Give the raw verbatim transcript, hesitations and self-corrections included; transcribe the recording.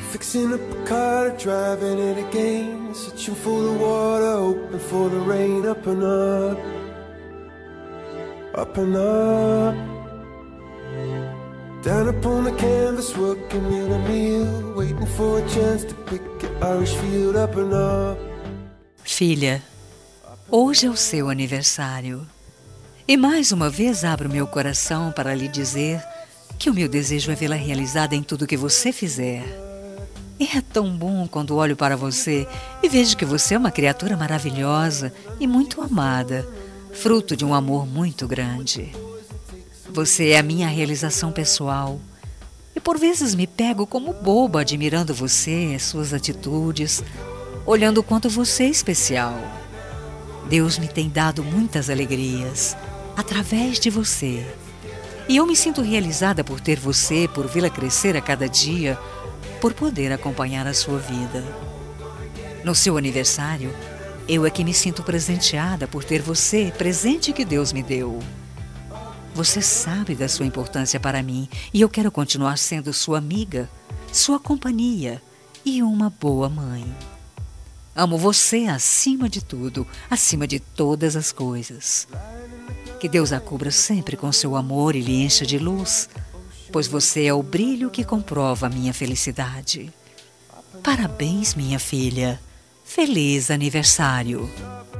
Fixing up a car, driving it again, searching for the water, hoping for the rain. Up and up, up and up, down upon the canvas, working meal to meal, waiting for a chance to pick an Irish field. Up and up. Filha, hoje é o seu aniversário. E mais uma vez abro meu coração para lhe dizer que o meu desejo é vê-la realizada em tudo que você fizer. E é tão bom quando olho para você e vejo que você é uma criatura maravilhosa e muito amada, fruto de um amor muito grande. Você é a minha realização pessoal. E por vezes me pego como boba admirando você, suas atitudes, olhando o quanto você é especial. Deus me tem dado muitas alegrias através de você. E eu me sinto realizada por ter você, por vê-la crescer a cada dia, por poder acompanhar a sua vida. No seu aniversário, eu é que me sinto presenteada por ter você, presente que Deus me deu. Você sabe da sua importância para mim e eu quero continuar sendo sua amiga, sua companhia e uma boa mãe. Amo você acima de tudo, acima de todas as coisas. Que Deus a cubra sempre com seu amor e lhe encha de luz, pois você é o brilho que comprova a minha felicidade. Parabéns, minha filha. Feliz aniversário.